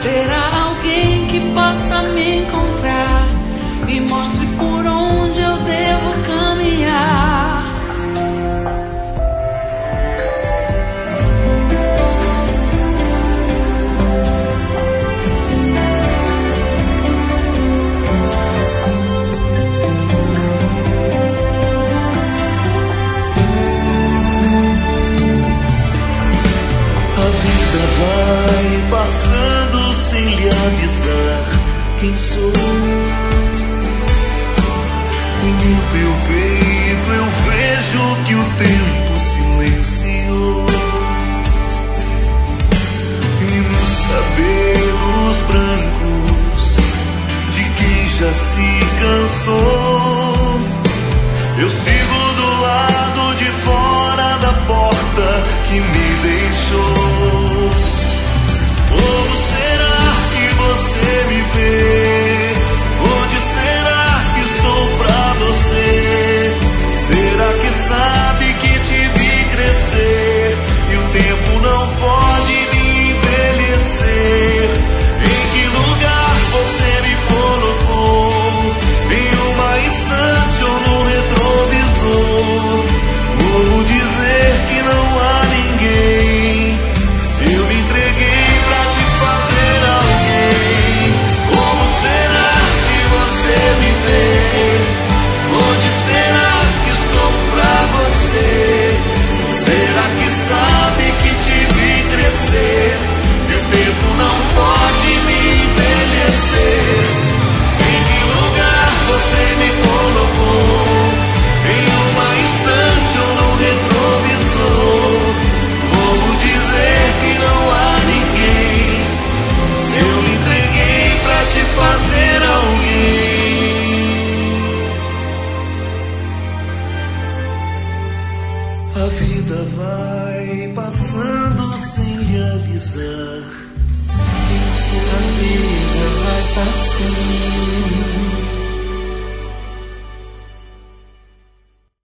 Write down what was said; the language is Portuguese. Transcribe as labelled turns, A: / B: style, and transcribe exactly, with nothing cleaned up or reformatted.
A: terá alguém que possa me encontrar e mostre por onde eu devo caminhar.
B: Vai passando sem lhe avisar quem sou. No teu peito eu vejo que o tempo silenciou, e nos cabelos brancos de quem já se cansou, eu sigo do lado de fora da porta que me deixou. Como será que você me vê? Onde será que estou pra você? Será que sabe que te vi crescer e o tempo não pode me envelhecer? Em que lugar você me colocou? Em uma estante ou no retrovisor? Como dizer que não há ninguém se eu me entreguei pra te fazer alguém? Como será que você me vê? Onde será que estou pra você? Será que sabe que te vi crescer e o tempo não pode me envelhecer? Em que lugar você me colocou? Em uma estante ou no retrovisor? Como dizer que não há ninguém se eu me entreguei pra te fazer alguém? A vida vai passando sem lhe avisar. A vida vai passando